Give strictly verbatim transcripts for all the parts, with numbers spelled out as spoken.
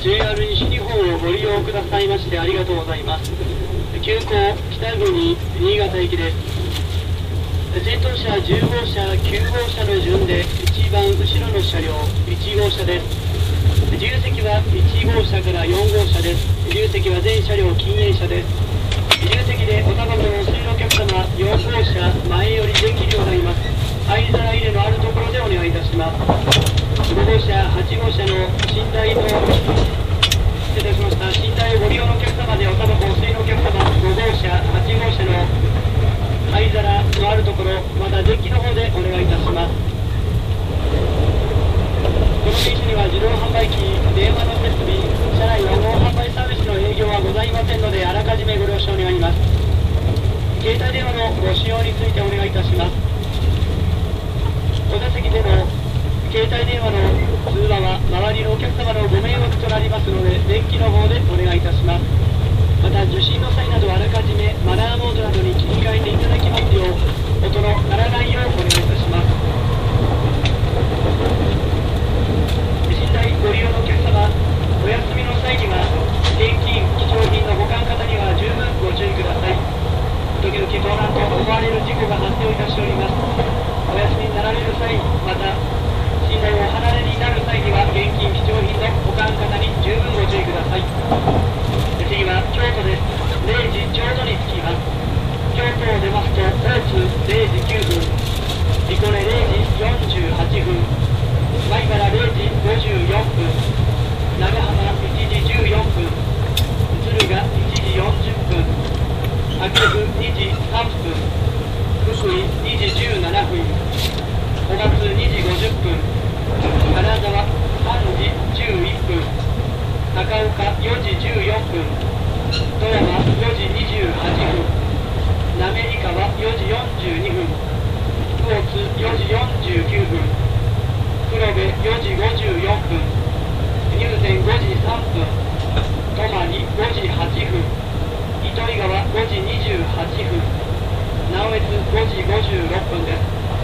ジェイアール 西日本をご利用くださいましてありがとうございます。急行北国新潟行きです。先頭車じゅう号車きゅう号車の順で一番後ろの車両いち号車です。自由席はいち号車からよん号車です。自由席は全車両禁煙車です。自由席でおタバコのお吸いのお客様よん号車前より電気でございます。灰皿入れのあるところでお願いいたします。ご号車はち号車の寝台の失礼いたしました。寝台をご利用のお客様でおタバコお吸いのお客様ご号車はち号車の灰皿のあるところまたデッキの方でお願いいたします。この電車には自動販売機、電話の設備、車内ワゴン販売サービスの営業はございませんのであらかじめご了承願います。携帯電話のご使用についてお願いいたします。お座席での携帯電話の通話は周りのお客様のご迷惑となりますので電気の方でお願いいたします。また受信の際などあらかじめマナーモードなどに切り替えていただきますよう音の鳴らないようお願いいたします。寝台ご利用のお客様、お休みの際には現金貴重品の保管方には十分ご注意ください。時々盗難と思われる事故が発生いたしております。お休みになられる際、また寝台をお離れになる際には現金貴重品の保管方に十分ご注意ください。次は京都です。れいじちょうどに着きます。京都を出ますと大津れいじきゅうふん、彦根れいじよんじゅうはっぷん、米原れいじごじゅうよんぷん、長浜いちじじゅうよんぷん、敦賀いちじよんじゅっぷん、秋福にじさんぷん、福井にじじゅうななふん、小松にじごじゅっぷん、金沢さんじじゅういっぷん、高岡よじじゅうよんぷん、富山よじにじゅうはっぷん、滑川よじよんじゅうにふん、魚津よじよんじゅうきゅうふん、黒部よじごじゅうよんぷん、入善ごじさんぷん、泊ごじはっぷん、糸魚川ごじにじゅうはっぷん、直江津ごじごじゅうろっぷんです。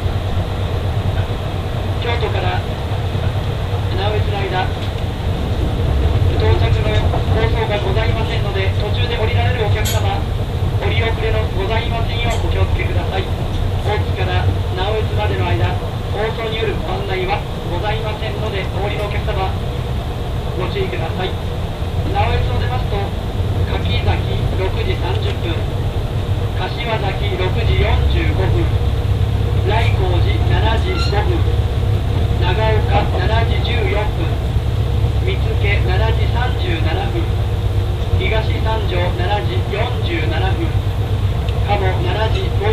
京都から直江津の間到着の放送がございませんので途中で降りられるお客様降り遅れのございませんようお気をつけください。大津から直江津までの間放送によるご案内はございませんのでお降りのお客様ご注意ください。直江津を出ますと柿崎ろくじさんじゅっぷん、柏崎ろくじよんじゅうごふん、来光寺しちじごふん、長岡しちじじゅうよんぷん、見附しちじさんじゅうななふん、東三条しちじよんじゅうななふん、加茂しちじご